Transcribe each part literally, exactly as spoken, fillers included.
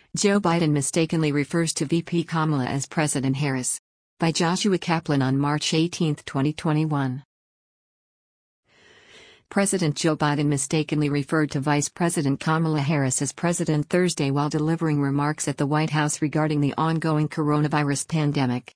Joe Biden mistakenly refers to V P Kamala as President Harris. By Joshua Kaplan on March eighteenth, twenty twenty-one. President Joe Biden mistakenly referred to Vice President Kamala Harris as President Thursday while delivering remarks at the White House regarding the ongoing coronavirus pandemic.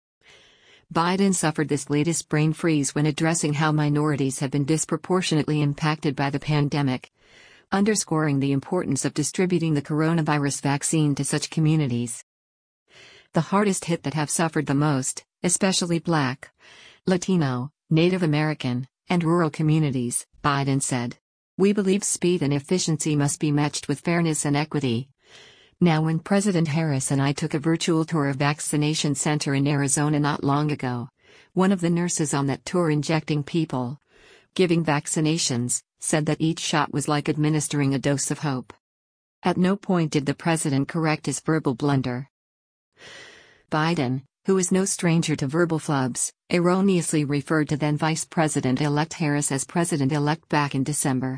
Biden suffered this latest brain freeze when addressing how minorities have been disproportionately impacted by the pandemic, underscoring the importance of distributing the coronavirus vaccine to such communities. The hardest hit that have suffered the most, especially Black, Latino, Native American, and rural communities, Biden said. We believe speed and efficiency must be matched with fairness and equity. Now, when President Harris and I took a virtual tour of a vaccination center in Arizona not long ago, one of the nurses on that tour injecting people, giving vaccinations, said that each shot was like administering a dose of hope. At no point did the president correct his verbal blunder. Biden, who is no stranger to verbal flubs, erroneously referred to then Vice President-elect Harris as President-elect back in December.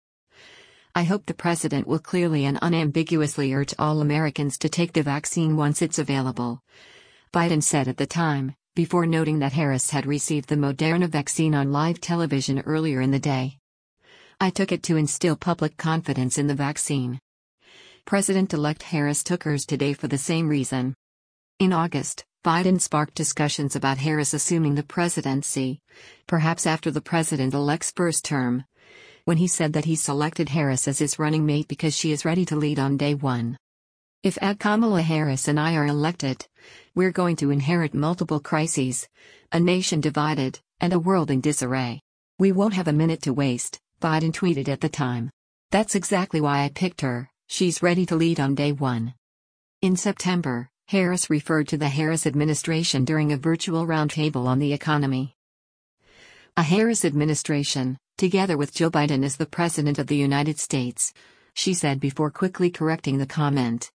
I hope the president will clearly and unambiguously urge all Americans to take the vaccine once it's available, Biden said at the time, before noting that Harris had received the Moderna vaccine on live television earlier in the day. I took it to instill public confidence in the vaccine. President-elect Harris took hers today for the same reason. In August, Biden sparked discussions about Harris assuming the presidency, perhaps after the president-elect's first term, when he said that he selected Harris as his running mate because she is ready to lead on day one. If Kamala Harris and I are elected, we're going to inherit multiple crises, a nation divided, and a world in disarray. We won't have a minute to waste, Biden tweeted at the time. That's exactly why I picked her, she's ready to lead on day one. In September, Harris referred to the Harris administration during a virtual roundtable on the economy. A Harris administration, together with Joe Biden as the President of the United States, she said before quickly correcting the comment.